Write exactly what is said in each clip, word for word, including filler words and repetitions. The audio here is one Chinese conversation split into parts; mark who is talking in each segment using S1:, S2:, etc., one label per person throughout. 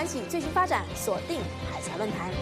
S1: 关系最新发展，锁定海峡论坛。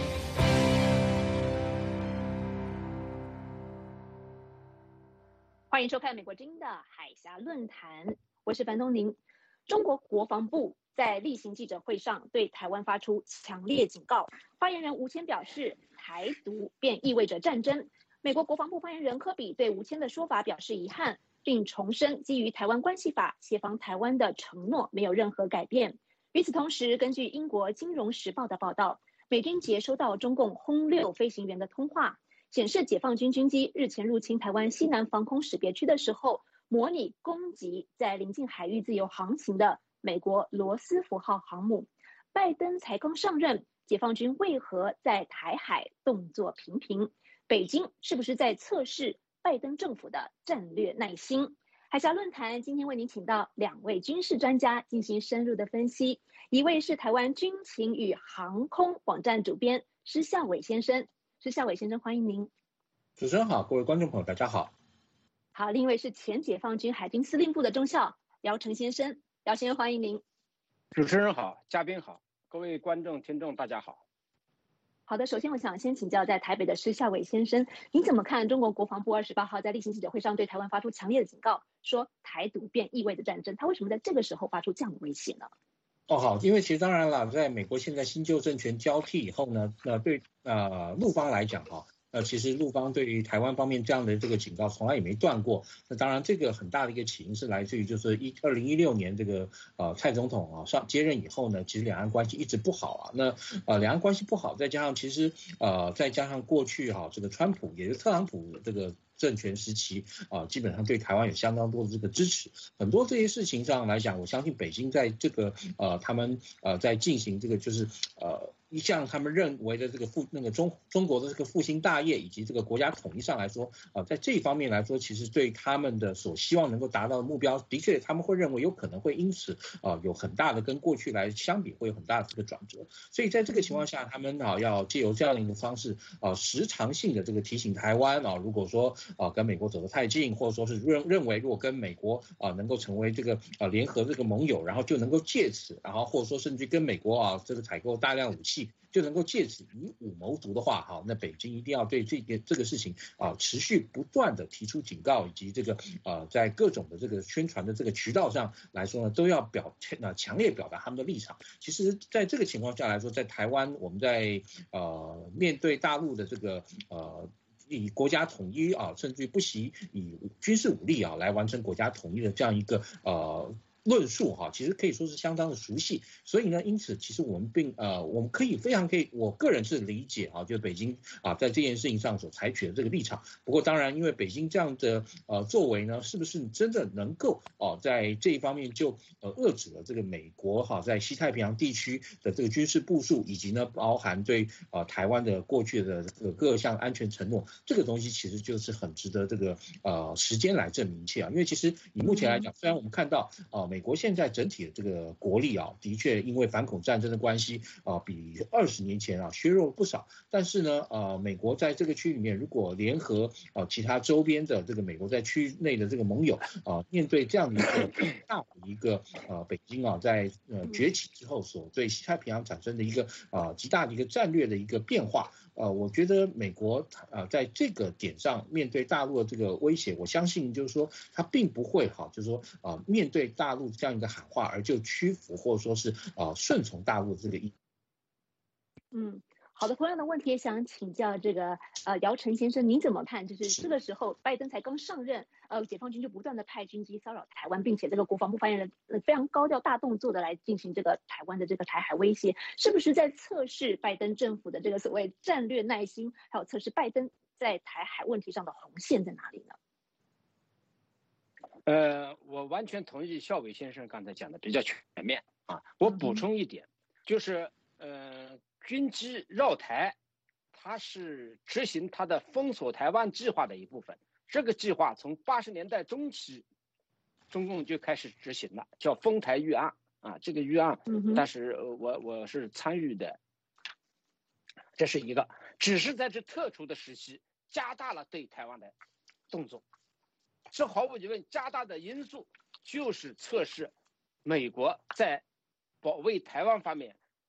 S1: 欢迎收看美国之音的海峡论坛，我是樊东宁。中国国防部在例行记者会上对台湾发出强烈警告，发言人吴谦表示，台独便意味着战争。美国国防部发言人科比对吴谦的说法表示遗憾，并重申基于台湾关系法协防台湾的承诺没有任何改变。与此同时，根据英国金融时报的报道，美军接收到中共轰六飞行员的通话，显示解放军军机日前入侵台湾西南防空识别区的时候，模拟攻击在临近海域自由航行的美国罗斯福号航母。拜登才刚上任，解放军为何在台海动作频频？北京是不是在测试拜登政府的战略耐心？海峡论坛今天为您请到两位军事专家进行深入的分析，一位是台湾军情与航空网站主编施孝伟先生，施孝伟先生欢迎您。
S2: 主持人好，各位观众朋友大家好。
S1: 好，另一位是前解放军海军司令部的中校姚成先生，姚先生欢迎您。
S3: 主持人好，嘉宾好，各位观众听众大家好。
S1: 好的，首先我想先请教在台北的施孝伟先生，您怎么看中国国防部二十八号在例行记者会上对台湾发出强烈的警告，说台独便意味着战争？他为什么在这个时候发出这样的威胁呢？
S2: 哦，好，因为其实当然了，在美国现在新旧政权交替以后呢，那对呃陆方来讲哈。呃，其实陆方对于台湾方面这样的这个警告从来也没断过。那当然，这个很大的一个起因是来自于就是一二零一六年这个呃蔡总统啊上接任以后呢，其实两岸关系一直不好啊。那呃两岸关系不好，再加上其实呃再加上过去哈、啊、这个川普也是特朗普这个政权时期啊，基本上对台湾有相当多的这个支持。很多这些事情上来讲，我相信北京在这个呃他们呃在进行这个就是呃。一项他们认为的这个复那个中中国的这个复兴大业以及这个国家统一上来说啊、呃，在这一方面来说，其实对他们的所希望能够达到的目标，的确他们会认为有可能会因此啊、呃、有很大的跟过去来相比会有很大的这个转折。所以在这个情况下，他们啊要借由这样的一个方式啊、呃、时常性的这个提醒台湾啊，如果说啊、呃、跟美国走得太近，或者说是认认为如果跟美国啊、呃、能够成为这个啊、呃、联合这个盟友，然后就能够借此，然后或者说甚至跟美国啊这个采购大量武器。就能够借此以武谋独的话，哈，那北京一定要对这个这个事情啊，持续不断的提出警告，以及这个呃，在各种的这个宣传的这个渠道上来说呢，都要表呃强烈表达他们的立场。其实，在这个情况下来说，在台湾，我们在呃面对大陆的这个呃。以国家统一啊，甚至不惜以军事武力啊来完成国家统一的这样一个呃。论述哈，其实可以说是相当的熟悉，所以呢，因此其实我们并呃，我们可以非常可以，我个人是理解啊，就北京啊在这件事情上所采取的这个立场。不过当然，因为北京这样的呃作为呢，是不是真的能够哦、啊、在这一方面就呃遏制了这个美国哈、啊、在西太平洋地区的这个军事部署，以及呢包含对呃台湾的过去的这个各项安全承诺，这个东西其实就是很值得这个呃时间来证明一切啊。因为其实以目前来讲，虽然我们看到啊。美国现在整体的这个国力啊，的确因为反恐战争的关系啊，比二十年前啊削弱了不少。但是呢，呃，美国在这个区域里面，如果联合啊其他周边的这个美国在区域内的这个盟友啊，面对这样的一个大的一个呃北京啊在呃崛起之后所对西太平洋产生的一个啊极大的一个战略的一个变化。呃，我觉得美国呃在这个点上面对大陆的这个威胁，我相信就是说它并不会哈，就是说啊、呃、面对大陆这样一个喊话而就屈服或者说是啊、呃、顺从大陆这个意。
S1: 嗯，好的，同样的问题也想请教这个呃姚晨先生，您怎么看？就是这个时候拜登才刚上任，呃，解放军就不断的派军机骚扰台湾，并且这个国防部发言人呃非常高调大动作的来进行这个台湾的这个台海威胁，是不是在测试拜登政府的这个所谓战略耐心，还有测试拜登在台海问题上的红线在哪里呢？
S3: 呃，我完全同意孝伟先生刚才讲的比较全面啊。我补充一点，就是呃，军机绕台，它是执行它的封锁台湾计划的一部分。这个计划从八十年代中期，中共就开始执行了，叫封台预案啊。这个预案，但是我我是参与的，这是一个，只是在这特殊的时期加大了对台湾的动作。这毫无疑问，加大的因素就是测试美国在保卫台湾方面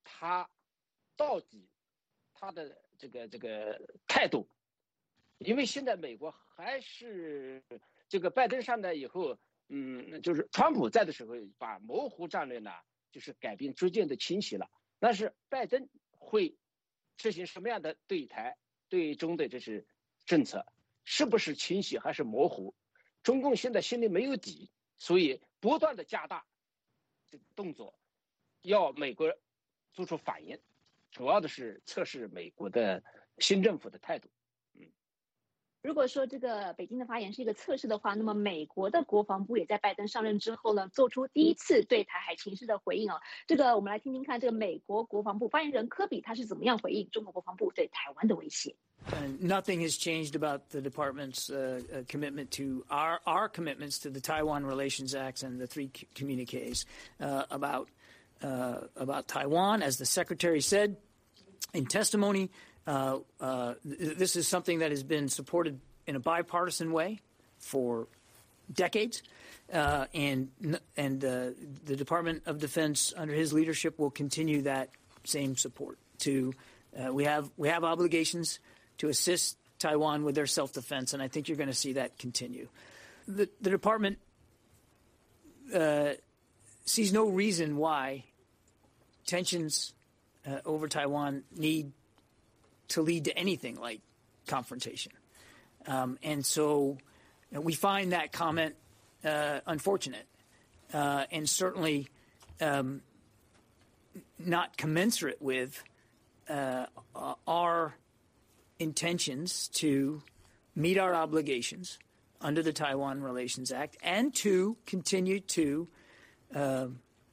S3: 他到底他的这个这个态度，因为现在美国还是这个拜登上台以后，嗯，就是川普在的时候把模糊战略呢，就是改变逐渐的清晰了。但是拜登会实行什么样的对台对中的这是政策，是不是清晰还是模糊？中共现在心里没有底，所以不断的加大这个动作，要美国做出反应，主要的是测试美国的新政府的态度。嗯，
S1: 如果说这个北京的发言是一个测试的话，那么美国的国防部也在拜登上任之后呢，做出第一次对台海情势的回应啊。这个我们来听听看，这个美国国防部发言人科比他是怎么样回应中国国防部对台湾的威胁。
S4: And nothing has changed about the department's uh, uh, commitment to our our commitments to the Taiwan Relations Act and the three communiques uh, about uh, about Taiwan. As the secretary said in testimony, uh, uh, th- this is something that has been supported in a bipartisan way for decades, uh, and and uh, the Department of Defense under his leadership will continue that same support. To uh, we have we have obligations to assist Taiwan with their self-defense, and I think you're going to see that continue. The, the department uh, sees no reason why tensions uh, over Taiwan need to lead to anything like confrontation. Um, and so you know, we find that comment uh, unfortunate uh, and certainly um, not commensurate with uh, our intentions to meet our obligations under the Taiwan Relations Act and to continue to, uh,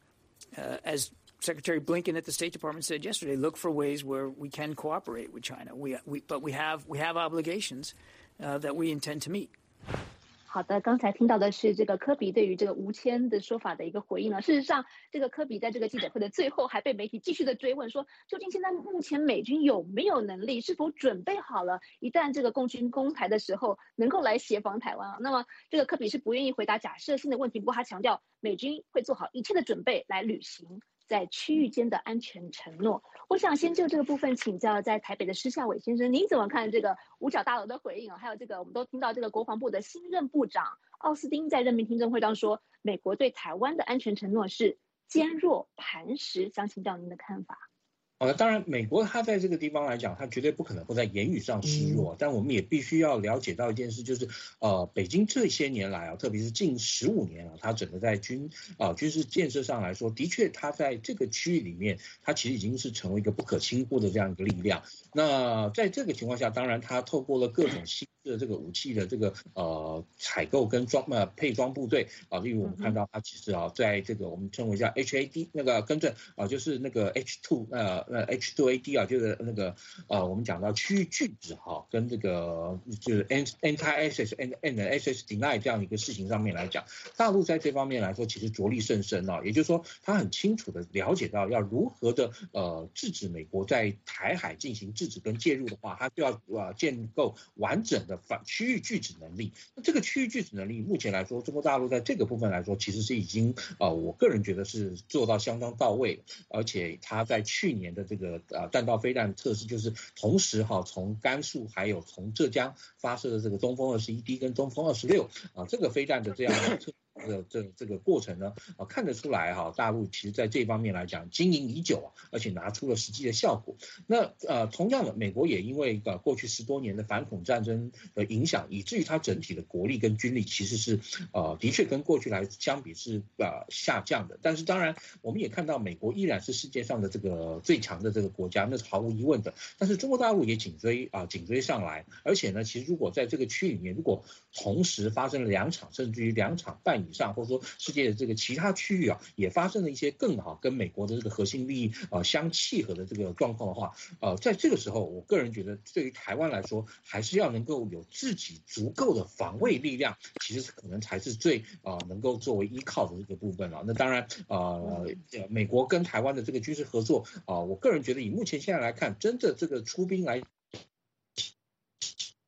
S4: uh, as Secretary Blinken at the State Department said yesterday, look for ways where we can cooperate with China. We, we, but we have we have obligations uh, that we intend to meet.
S1: 好的，刚才听到的是这个科比对于这个吴谦的说法的一个回应了。事实上，这个科比在这个记者会的最后还被媒体继续的追问说，究竟现在目前美军有没有能力，是否准备好了，一旦这个共军攻台的时候，能够来协防台湾啊？那么这个科比是不愿意回答假设性的问题，不过他强调美军会做好一切的准备来履行在区域间的安全承诺。我想先就这个部分请教在台北的施孝伟先生，您怎么看这个五角大楼的回应啊？还有这个我们都听到这个国防部的新任部长奥斯汀在任命听证会上说，美国对台湾的安全承诺是坚若磐石，想请教您的看法。
S2: 呃，当然，美国它在这个地方来讲，它绝对不可能会在言语上示弱，但我们也必须要了解到一件事，就是呃，北京这些年来啊，特别是近十五年啊，它整个在军啊、呃、军事建设上来说，的确它在这个区域里面，它其实已经是成为一个不可轻忽的这样一个力量。那在这个情况下，当然它透过了各种新的这个武器的这个呃采购跟装呃配装部队啊，例如我们看到它其实啊，在这个我们称为叫 H A D 那个更正啊，就是那个 H 二 呃。呃 H 二 A D 啊，就是那个呃，我们讲到区域拒止哈，跟这个就是 anti access and and access deny 这样一个事情上面来讲，大陆在这方面来说其实着力甚深啊，也就是说，他很清楚的了解到要如何的呃制止美国在台海进行制止跟介入的话，他就要呃建构完整的反区域拒止能力。那这个区域拒止能力，目前来说，中国大陆在这个部分来说，其实是已经呃，我个人觉得是做到相当到位，而且他在去年的这个呃弹道飞弹测试，就是同时哈从甘肃还有从浙江发射的这个东风二十一 D 跟东风二十六啊这个飞弹的这样的测这这这个过程呢啊看得出来哈，大陆其实在这方面来讲经营已久啊，而且拿出了实际的效果。那呃同样的，美国也因为呃过去十多年的反恐战争的影响，以至于它整体的国力跟军力其实是呃的确跟过去来相比是呃下降的。但是当然我们也看到美国依然是世界上的这个最强的这个国家，那是毫无疑问的。但是中国大陆也紧追啊、呃、紧追上来，而且呢，其实如果在这个区里面，如果同时发生了两场甚至于两场半以上，或者说世界的这个其他区域啊，也发生了一些更好跟美国的这个核心利益啊、呃、相契合的这个状况的话，呃，在这个时候，我个人觉得对于台湾来说，还是要能够有自己足够的防卫力量，其实可能才是最啊、呃、能够作为依靠的这个部分啊。那当然呃，美国跟台湾的这个军事合作啊、呃，我个人觉得以目前现在来看，真的这个出兵来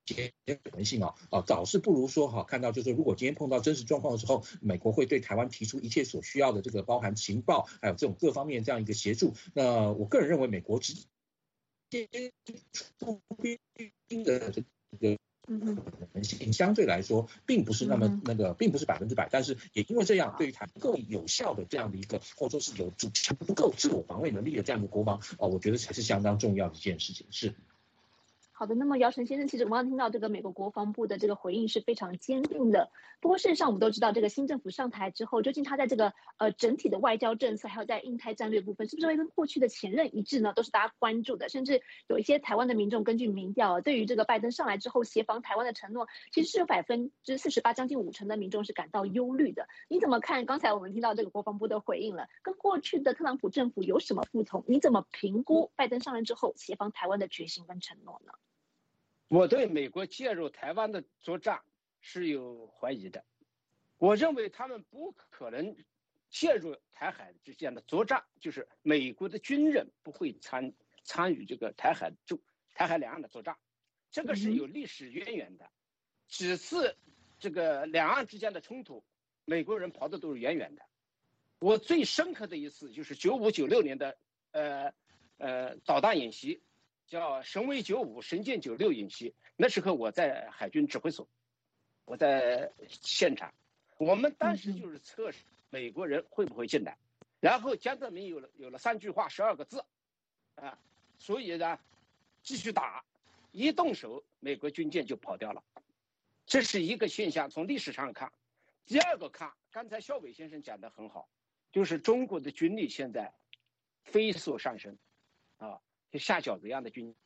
S2: 些可能性啊，啊，早是不如说哈，看到就是如果今天碰到真实状况的时候，美国会对台湾提出一切所需要的这个包含情报，还有这种各方面这样一个协助。那我个人认为，美国直接出兵的这个可能性相对来说并不是那么那个，并不是百分之百，但是也因为这样，对于台更有效的这样的一个，或者说是有足足够自我防卫能力的这样的国防，哦，我觉得才是相当重要的一件事情。是。
S1: 好的，那么姚晨先生，其实我们刚刚听到这个美国国防部的这个回应是非常坚定的。不过事实上，我们都知道，这个新政府上台之后，究竟他在这个呃整体的外交政策，还有在印太战略部分，是不是会跟过去的前任一致呢？都是大家关注的。甚至有一些台湾的民众根据民调，对于这个拜登上来之后协防台湾的承诺，其实是有百分之四十八，将近五成的民众是感到忧虑的。你怎么看？刚才我们听到这个国防部的回应了，跟过去的特朗普政府有什么不同？你怎么评估拜登上任之后协防台湾的决心跟承诺呢？
S3: 我对美国介入台湾的作战是有怀疑的，我认为他们不可能介入台海之间的作战，就是美国的军人不会参参与这个台海就台海两岸的作战，这个是有历史渊源的。几次这个两岸之间的冲突，美国人跑的都是远远的。我最深刻的一次就是九五九六年的呃呃导弹演习。叫神威九五神剑九六演习，那时候我在海军指挥所，我在现场，我们当时就是测试美国人会不会进来，然后江泽民有了有了三句话十二个字，啊，所以呢继续打，一动手美国军舰就跑掉了，这是一个现象，从历史上看。第二个看，刚才肖伟先生讲的很好，就是中国的军力现在飞速上升，啊。就下饺子一样的军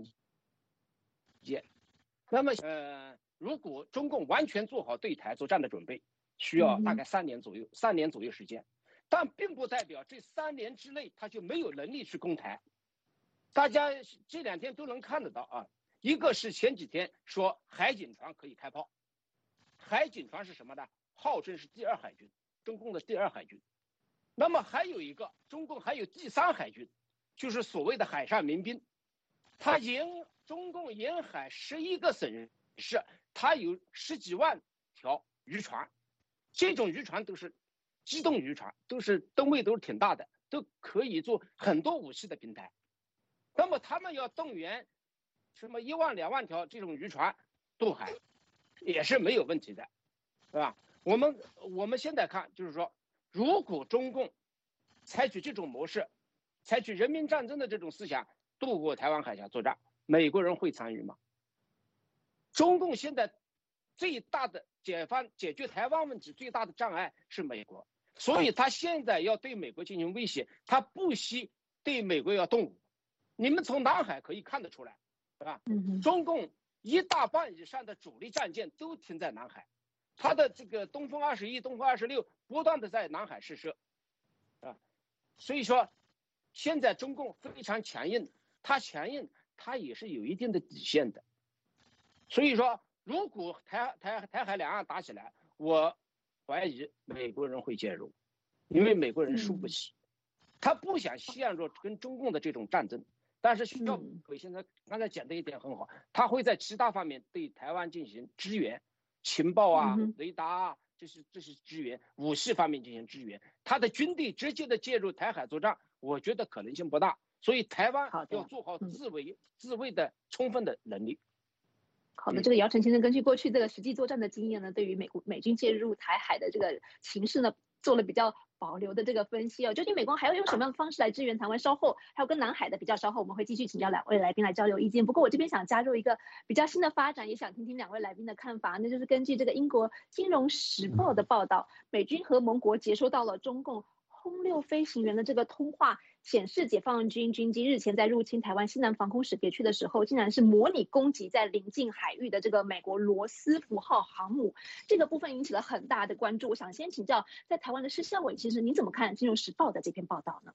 S3: 舰，那么呃，如果中共完全做好对台作战的准备，需要大概三年左右，三年左右时间，但并不代表这三年之内他就没有能力去攻台。大家这两天都能看得到啊，一个是前几天说海警船可以开炮，海警船是什么呢？号称是第二海军，中共的第二海军。那么还有一个，中共还有第三海军。就是所谓的海上民兵，他沿中共沿海十一个省市，他有十几万条渔船，这种渔船都是机动渔船，都是吨位都是挺大的，都可以做很多武器的平台。那么他们要动员什么一万两万条这种渔船渡海，也是没有问题的，是吧？我们我们现在看就是说，如果中共采取这种模式，采取人民战争的这种思想渡过台湾海峡作战，美国人会参与吗？中共现在最大的解放解决台湾问题最大的障碍是美国，所以他现在要对美国进行威胁，他不惜对美国要动武。你们从南海可以看得出来，是吧？中共一大半以上的主力战舰都停在南海，他的这个东风二十一、东风二十六不断的在南海试射，啊，所以说。现在中共非常强硬，他强硬，他也是有一定的底线的。所以说，如果台台台海两岸打起来，我怀疑美国人会介入，因为美国人输不起，他不想陷入跟中共的这种战争。但是肖伟现在刚才讲的一点很好，他会在其他方面对台湾进行支援，情报啊、雷达啊，这是这是支援，武器方面进行支援。他的军队直接的介入台海作战。我觉得可能性不大，所以台湾要做好自卫、自卫的充分的能力。
S1: 好的，这个姚晨先生根据过去这个实际作战的经验呢，对于美国美军介入台海的这个情势呢，做了比较保留的这个分析哦。究竟美国还要用什么样的方式来支援台湾？稍后还有跟南海的比较，稍后我们会继续请教两位来宾来交流意见。不过我这边想加入一个比较新的发展，也想听听两位来宾的看法。那就是根据这个英国金融时报的报道，美军和盟国接收到了中共轰六飞行员的这个通话，显示解放军军机日前在入侵台湾西南防空识别区的时候，竟然是模拟攻击在临近海域的这个美国罗斯福号航母，这个部分引起了很大的关注。我想先请教在台湾的施孝伟，其实您怎么看《金融时报》的这篇报道呢？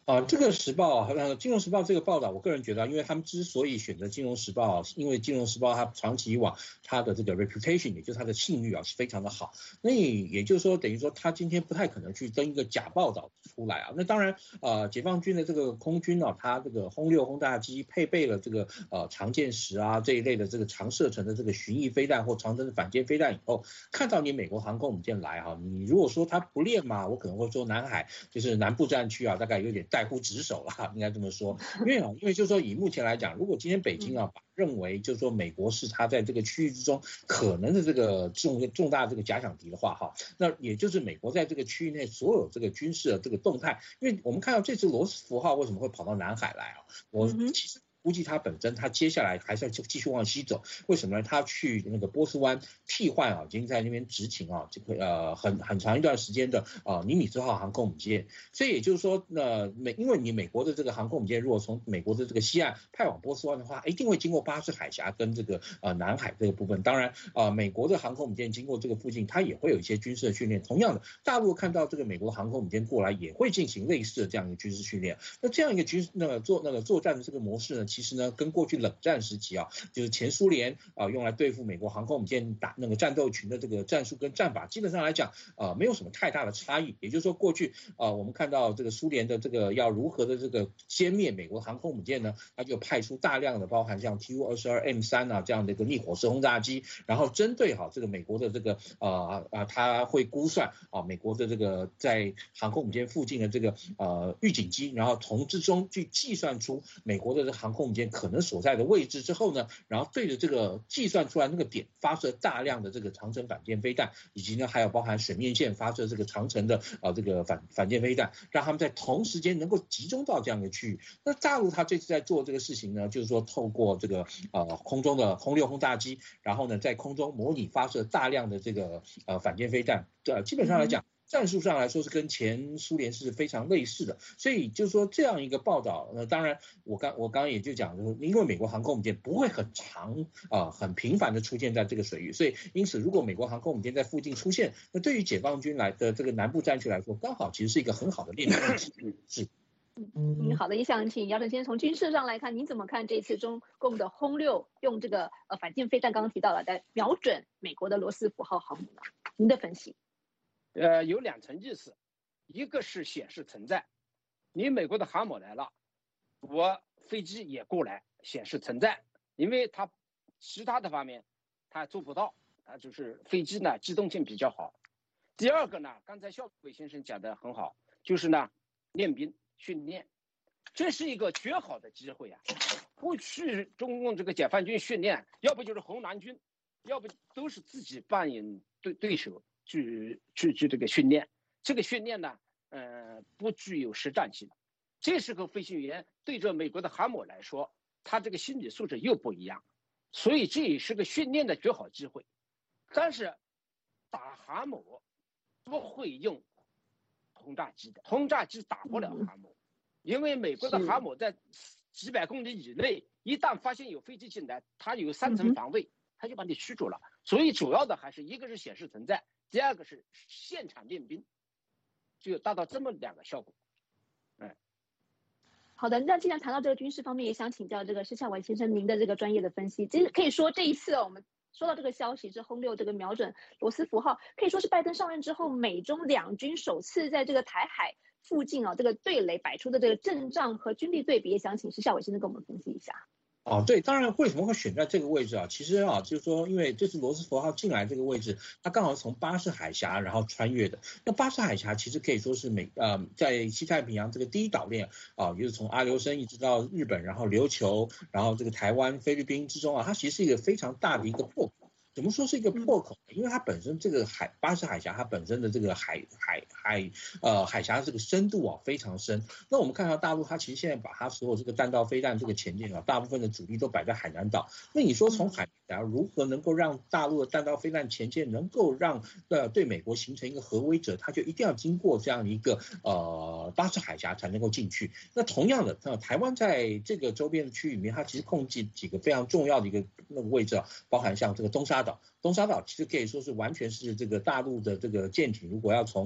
S2: 啊，这个时报呃，金融时报这个报道，我个人觉得，因为他们之所以选择金融时报，因为金融时报它长期以往它的这个 reputation， 也就是它的信誉啊是非常的好。那也就是说，等于说他今天不太可能去登一个假报道出来啊。那当然，呃，解放军的这个空军啊，它这个轰六轰炸机配备了这个呃长剑十啊这一类的这个长射程的这个巡弋飞弹或长程的反舰飞弹以后，看到你美国航空母舰来哈、啊，你如果说它不练嘛，我可能会说南海就是南部战区啊，大概有点怠忽职守了，应该这么说。因为啊，因为就是说以目前来讲，如果今天北京啊认为就是说美国是它在这个区域之中可能的这个重重大这个假想敌的话哈，那也就是美国在这个区域内所有这个军事的这个动态，因为我们看到这次罗斯福号为什么会跑到南海来啊？我其实估计他本身他接下来还是要继续往西走，为什么呢？他去那个波斯湾替换啊，已经在那边执勤啊，这个呃很很长一段时间的啊尼米兹号航空母舰，所以也就是说，那美因为你美国的这个航空母舰如果从美国的这个西岸派往波斯湾的话，一定会经过巴士海峡跟这个呃南海这个部分。当然啊、呃，美国的航空母舰经过这个附近，它也会有一些军事的训练。同样的，大陆看到这个美国的航空母舰过来，也会进行类似的这样一个军事训练。那这样一个军那个作那个作战的这个模式呢？其实呢，跟过去冷战时期啊，就是前苏联啊用来对付美国航空母舰打那个战斗群的这个战术跟战法，基本上来讲啊，没有什么太大的差异。也就是说，过去啊我们看到这个苏联的这个要如何的这个歼灭美国航空母舰呢，它就派出大量的包含像 T U 二十二 M 三啊这样的一个逆火射轰炸机，然后针对好这个美国的这个啊啊，它会估算啊美国的这个在航空母舰附近的这个呃预警机，然后从之中去计算出美国的这个航空母舰可能所在的位置之后呢，然后对着这个计算出来那个点发射大量的这个长程反舰飞弹，以及呢还有包含水面线发射这个长程的啊这个反反舰飞弹，让他们在同时间能够集中到这样的区域。那大陆他这次在做这个事情呢，就是说透过这个呃空中的轰六轰炸机，然后呢在空中模拟发射大量的这个呃反舰飞弹，呃基本上来讲。战术上来说是跟前苏联是非常类似的，所以就是说这样一个报道，呃，当然我刚我刚刚也就讲，就是因为美国航空母舰不会很长啊、呃、很频繁的出现在这个水域，所以因此如果美国航空母舰在附近出现，那对于解放军来的这个南部战区来说，刚好其实是一个很好的练习。是。
S1: 嗯，好的，也想请姚晨先从军事上来看，你怎么看这次中共的轰六用这个呃反舰飞弹，刚刚提到了，在瞄准美国的罗斯福号航母呢？您的分析？
S3: 呃，有两层意思，一个是显示存在，你美国的航母来了，我飞机也过来显示存在，因为它其他的方面它做不到，它就是飞机呢机动性比较好。第二个呢，刚才肖伟先生讲的很好，就是呢练兵训练，这是一个绝好的机会啊！过去中共这个解放军训练，要不就是红南军，要不都是自己扮演对对手。去去去这个训练，这个训练呢，呃，不具有实战性。这时候飞行员对着美国的航母来说，他这个心理素质又不一样，所以这也是个训练的绝好机会。但是打航母不会用轰炸机的，轰炸机打不了航母，因为美国的航母在几百公里以内，一旦发现有飞机进来，它有三层防卫，它就把你驱逐了。所以主要的还是一个是显示存在。第二个是现场练兵，就达到这么两个效果。嗯，
S1: 好的，那既然谈到这个军事方面，也想请教这个施孝伟先生您的这个专业的分析。其实可以说这一次、哦、我们说到这个消息，是轰六这个瞄准罗斯福号，可以说是拜登上任之后，美中两军首次在这个台海附近啊、哦、这个对垒摆出的这个阵仗和军力对比，也想请施孝伟先生跟我们分析一下。
S2: 哦，对，当然为什么会选在这个位置啊？其实啊，就是说，因为这次罗斯福号进来这个位置，它刚好从巴士海峡然后穿越的。那巴士海峡其实可以说是美呃在西太平洋这个第一岛链啊，就是从阿留申一直到日本，然后琉球，然后这个台湾、菲律宾之中啊，它其实是一个非常大的一个破口。怎么说是一个破口呢？因为它本身这个海巴士海峡，它本身的这个海海海呃海峡的这个深度啊非常深。那我们看到大陆，它其实现在把它所有这个弹道飞弹这个前进啊，大部分的主力都摆在海南岛。那你说从海峡如何能够让大陆的弹道飞弹前进，能够让呃对美国形成一个核威慑，它就一定要经过这样一个呃巴士海峡才能够进去。那同样的，呃台湾在这个周边的区域里面，它其实控制几个非常重要的一个那个位置啊，包含像这个东沙岛。东沙岛其实可以说是完全是这个大陆的这个舰艇，如果要从啊、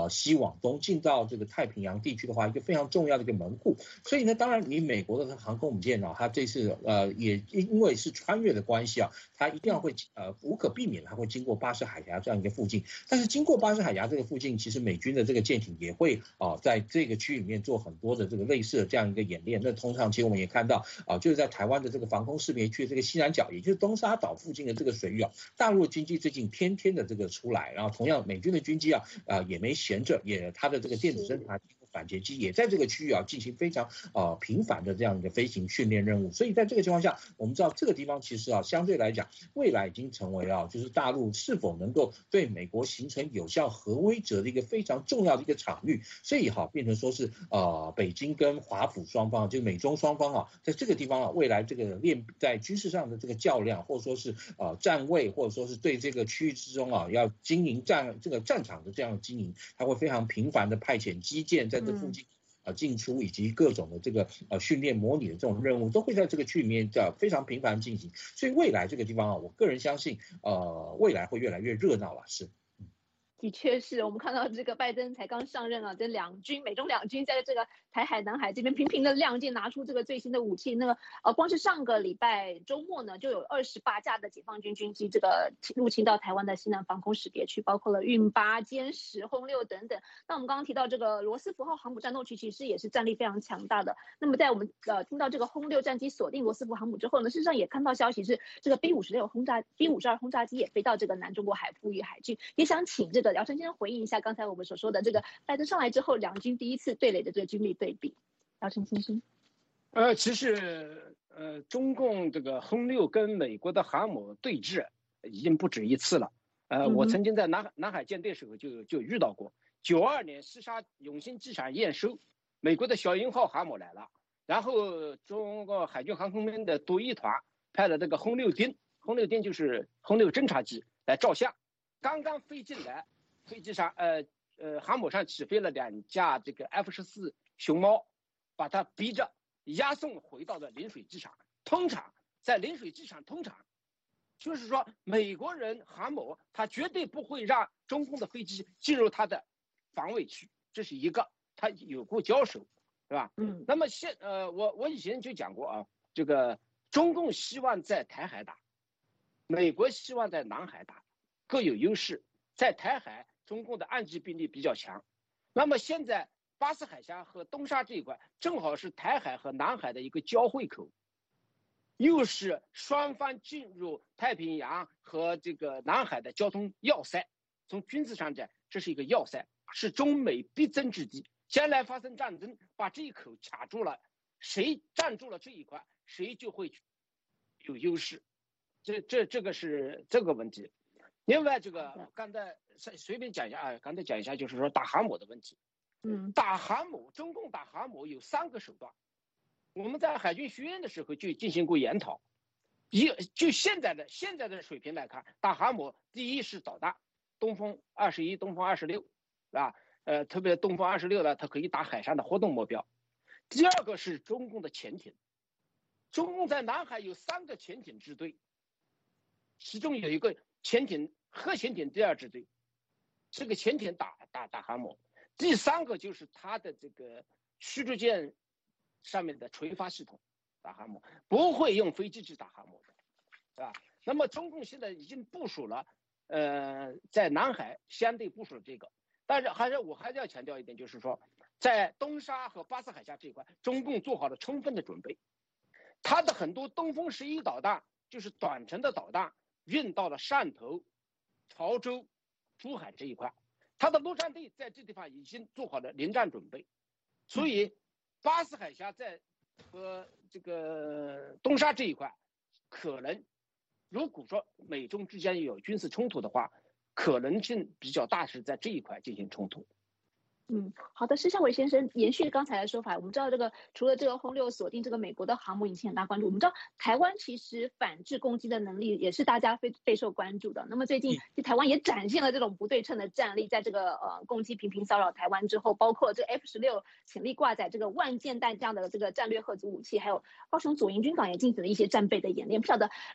S2: 呃西往东进到这个太平洋地区的话，一个非常重要的一个门户。所以呢，当然你美国的航空母舰啊，它这次呃也因为是穿越的关系啊，它一定要会呃无可避免它会经过巴士海峡这样一个附近。但是经过巴士海峡这个附近，其实美军的这个舰艇也会啊、呃、在这个区域里面做很多的这个类似的这样一个演练。那通常其实我们也看到啊、呃，就是在台湾的这个防空识别区这个西南角，也就是东沙岛附近的这个水域啊，大陆军机最近天天的这个出来，然后同样美军的军机啊啊、呃、也没闲着，也它的这个电子侦察反劫机也在这个区域啊进行非常呃频繁的这样一个飞行训练任务。所以在这个情况下，我们知道这个地方其实啊相对来讲，未来已经成为啊就是大陆是否能够对美国形成有效核威慑的一个非常重要的一个场域。所以哈、啊、变成说是呃北京跟华府双方，就是美中双方啊，在这个地方啊，未来这个练在军事上的这个较量，或者说是呃站位，或者说是对这个区域之中啊要经营战这个战场的这样的经营，它会非常频繁的派遣基建在这附近。呃，进出以及各种的这个呃训练模拟的这种任务，都会在这个区里面叫非常频繁进行。所以未来这个地方啊，我个人相信，呃，未来会越来越热闹了。是。
S1: 的确是我们看到这个拜登才刚上任啊，这两军美中两军在这个台海、南海这边频频的亮剑，拿出这个最新的武器。那个呃，光是上个礼拜周末呢，就有二十八架的解放军军机这个入侵到台湾的西南防空识别区，包括了运八、歼十、轰六等等。那我们刚刚提到这个罗斯福号航母战斗区，其实也是战力非常强大的。那么在我们呃听到这个轰六战机锁定罗斯福航母之后呢，事实上也看到消息是这个 B 五十六轰炸 B 五十二轰炸机也飞到这个南中国海富域海郡。也想请这个姚晨先生回应一下刚才我们所说的这个拜登上来之后两军第一次对垒的这个军力对比。姚晨先生，
S3: 呃，其实呃，中共这个轰六跟美国的航母对峙已经不止一次了。呃，我曾经在南海南海舰队时候就就遇到过。九二年西沙永兴机场验收，美国的小鹰号航母来了，然后中国海军航空兵的独一团派了这个轰六丁，轰六丁就是轰六侦察机来照相，刚刚飞进来。飞机上，呃呃，航母上起飞了两架这个 F 十四熊猫，把它逼着押送回到了临水机场。通常在临水机场，通常就是说美国人航母他绝对不会让中共的飞机进入他的防卫区，这是一个，他有过交手，是吧？嗯。那么现呃，我我以前就讲过啊，这个中共希望在台海打，美国希望在南海打，各有优势。在台海，中共的岸基兵力比较强，那么现在巴士海峡和东沙这一块正好是台海和南海的一个交汇口，又是双方进入太平洋和这个南海的交通要塞。从军事上讲，这是一个要塞，是中美必争之地。将来发生战争，把这一口卡住了，谁站住了这一块，谁就会有优势。这这这个是这个问题。另外，这个刚才随便讲一下啊，刚才讲一下，就是说打航母的问题。嗯，打航母，中共打航母有三个手段。我们在海军学院的时候就进行过研讨。一，就现在的现在的水平来看，打航母，第一是导弹，东风二十一、东风二十六，是吧？呃，特别东风二十六呢，它可以打海上的活动目标。第二个是中共的潜艇，中共在南海有三个潜艇支队，其中有一个潜艇核潜艇第二支队，这个潜艇打打打航母。第三个就是它的这个驱逐舰上面的垂发系统打航母，不会用飞机去打航母的，是吧？那么中共现在已经部署了，呃，在南海相对部署了这个，但是还是我还是要强调一点，就是说，在东沙和巴士海峡这一块，中共做好了充分的准备，它的很多东风十一导弹就是短程的导弹运到了汕头、潮州、珠海这一块，它的陆战队在这地方已经做好了临战准备，所以巴士海峡在和这个东沙这一块，可能如果说美中之间有军事冲突的话，可能性比较大是在这一块进行冲突。
S1: 嗯，好的，施孝伟先生，延续刚才的说法，我们知道这个除了这个轰六锁定这个美国的航母引起很大关注，我们知道台湾其实反制攻击的能力也是大家非备受关注的。那么最近台湾也展现了这种不对称的战力，在这个呃攻击频频骚扰台湾之后，包括这 F 十六潜力挂载这个万箭弹这样的这个战略核子武器，还有高雄左营军港也进行了一些战备的演练。不晓得，嗯、呃，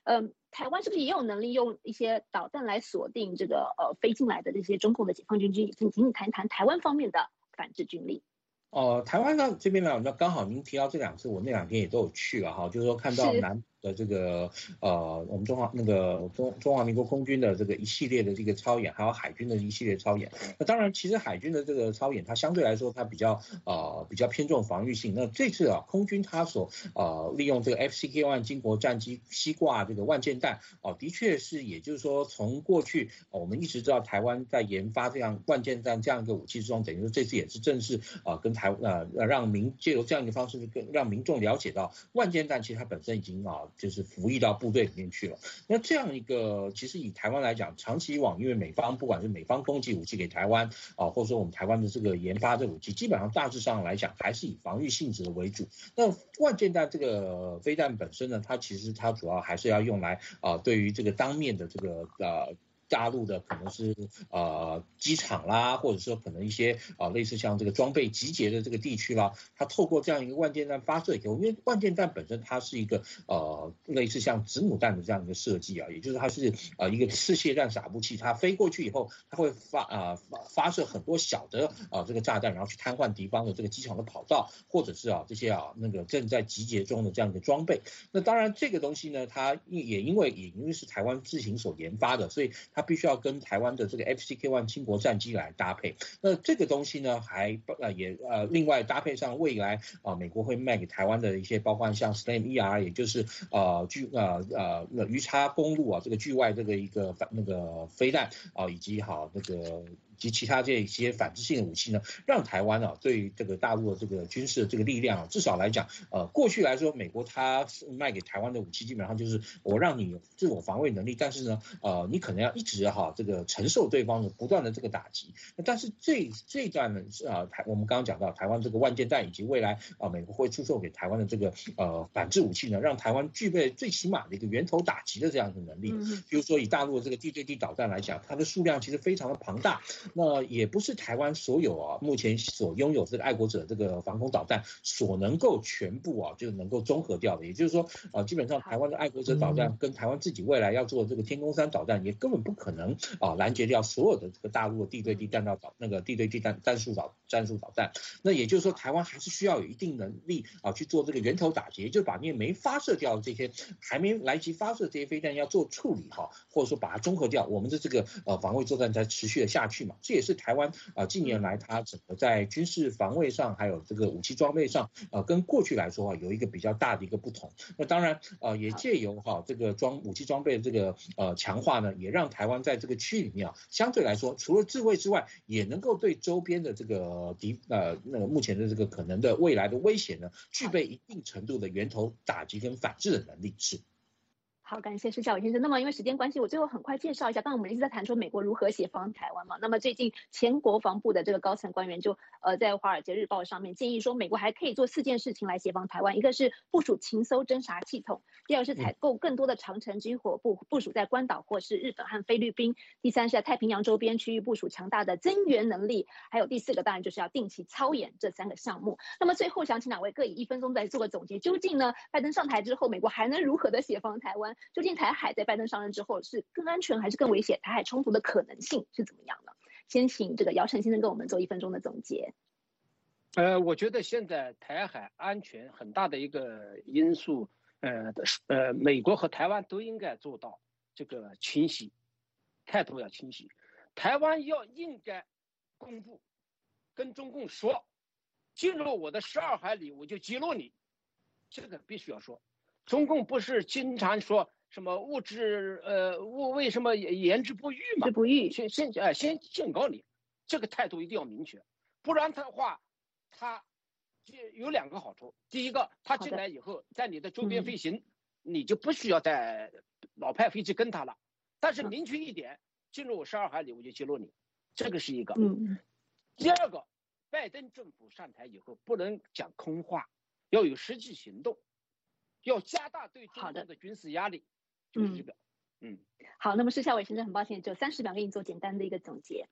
S1: 台湾是不是也有能力用一些导弹来锁定这个呃飞进来的这些中共的解放军军力？请请你谈谈台湾方面的反制军力。
S2: 哦、呃，台湾呢这边呢，那刚好您提到这两次，我那两天也都有去了哈，就是说看到南的这个呃，我们中华那个中中华民国空军的这个一系列的这个操演，还有海军的一系列操演。那当然，其实海军的这个操演，它相对来说它比较呃比较偏重防御性。那这次啊，空军它所呃利用这个 F C K 一金国战机西挂这个万箭弹哦、呃，的确是，也就是说从过去、呃、我们一直知道台湾在研发这样万箭弹这样一个武器之中，等于说这次也是正式啊、呃、跟台呃让民借由这样一个方式，跟让民众了解到万箭弹其实它本身已经啊。就是服役到部队里面去了。那这样一个，其实以台湾来讲，长期以往，因为美方不管是美方供给武器给台湾啊，或者说我们台湾的这个研发的武器，基本上大致上来讲还是以防御性质的为主。那万箭弹这个飞弹本身呢，它其实它主要还是要用来啊，对于这个当面的这个呃。大陆的可能是呃机场啦，或者说可能一些啊、呃、类似像这个装备集结的这个地区啦，它透过这样一个万箭弹发射以后，因为万箭弹本身它是一个呃类似像子母弹的这样一个设计啊，也就是它是呃一个次械弹撒布器，它飞过去以后，它会发啊、呃、发射很多小的啊、呃、这个炸弹，然后去瘫痪敌方的这个机场的跑道，或者是啊这些啊那个正在集结中的这样一个装备。那当然这个东西呢，它也因为也因为是台湾自行所研发的，所以它必须要跟台湾的这个 F C K 一轻国战机来搭配。那这个东西呢，还呃也呃另外搭配上未来啊、呃、美国会卖给台湾的一些，包括像 S L A M E R， 也就是呃距呃呃那鱼叉公路啊这个距外这个一个反那个飞弹啊、呃、以及好那个。及其他这些反制性的武器呢，让台湾啊对于这个大陆的这个军事的这个力量啊，至少来讲，呃，过去来说，美国它卖给台湾的武器基本上就是我让你有自我防卫能力，但是呢，呃，你可能要一直哈、啊、这个承受对方的不断的这个打击。但是这这一段呢，啊，台我们刚刚讲到台湾这个万箭弹以及未来啊美国会出售给台湾的这个呃反制武器呢，让台湾具备最起码的一个源头打击的这样的能力。嗯、比如说以大陆的这个地对地导弹来讲，它的数量其实非常的庞大。那也不是台湾所有啊目前所拥有这个爱国者这个防空导弹所能够全部啊就能够综合掉的，也就是说啊基本上台湾的爱国者导弹跟台湾自己未来要做的这个天宫三导弹也根本不可能啊拦截掉所有的这个大陆的地对地弹道导那个地对地弹战术导战术导弹。那也就是说台湾还是需要有一定能力啊去做这个源头打击，也就是把那些没发射掉的这些还没来及发射这些飞弹要做处理哈，或者说把它综合掉，我们的这个呃防卫作战才持续的下去嘛。这也是台湾啊、呃、近年来它整个在军事防卫上还有这个武器装备上呃跟过去来说啊有一个比较大的一个不同。那当然呃也借由哈、啊、这个装武器装备的这个呃强化呢，也让台湾在这个区域里面啊相对来说除了自卫之外，也能够对周边的这个敌呃那个目前的这个可能的未来的威胁呢，具备一定程度的源头打击跟反制的能力。是。
S1: 好，感谢施孝瑋先生。那么因为时间关系，我最后很快介绍一下。刚刚我们一直在谈说美国如何协防台湾嘛。那么最近前国防部的这个高层官员就呃在《华尔街日报》上面建议说，美国还可以做四件事情来协防台湾，一个是部署情搜侦察系统，第二个是采购更多的长程军火部部署在关岛或是日本和菲律宾，第三是在太平洋周边区域部署强大的增援能力，还有第四个当然就是要定期操演这三个项目。那么最后想请两位各以一分钟再做个总结，究竟呢拜登上台之后，美国还能如何的协防台湾？究竟台海在拜登上任之后是更安全还是更危险？台海冲突的可能性是怎么样呢？先请这个姚晨先生跟我们做一分钟的总结。
S3: 呃，我觉得现在台海安全很大的一个因素，呃呃，美国和台湾都应该做到这个清晰，态度要清晰。台湾要应该公布，跟中共说，进入我的十二海里我就击落你，这个必须要说。中共不是经常说什么物质呃物为什么言之不预嘛？
S1: 不预，
S3: 先先呃先警告你，这个态度一定要明确，不然的话，他有两个好处。第一个，他进来以后在你的周边飞行，嗯、你就不需要再老派飞机跟他了。但是明确一点，进入我十二海里我就击落你，这个是一个。
S1: 嗯。
S3: 第二个，拜登政府上台以后不能讲空话，要有实际行动。要加大对中国的军事压力，就是这个。嗯，
S1: 好，那么施孝瑋先生很抱歉，只有三十秒给你做简单的一个总结。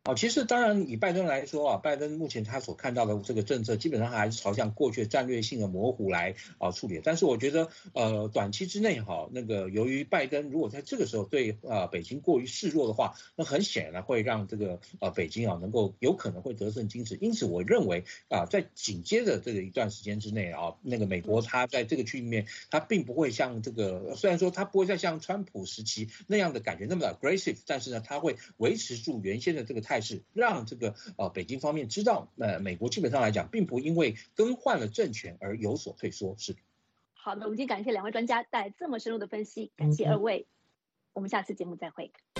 S2: 哦，其实当然以拜登来说啊，拜登目前他所看到的这个政策，基本上还是朝向过去战略性的模糊来啊处理。但是我觉得，呃，短期之内哈，那个由于拜登如果在这个时候对呃北京过于示弱的话，那很显然会让这个呃北京啊能够有可能会得寸进尺。因此，我认为啊，在紧接着这个一段时间之内啊，那个美国它在这个区域里面，它并不会像这个，虽然说它不会再像川普时期那样的感觉那么的 aggressive， 但是呢，它会维持住原先的这个态势，让这个呃北京方面知道，呃美国基本上来讲，并不因为更换了政权而有所退缩。是。
S1: 好的，我们今天感谢两位专家带来这么深入的分析，感谢二位，我们下次节目再会。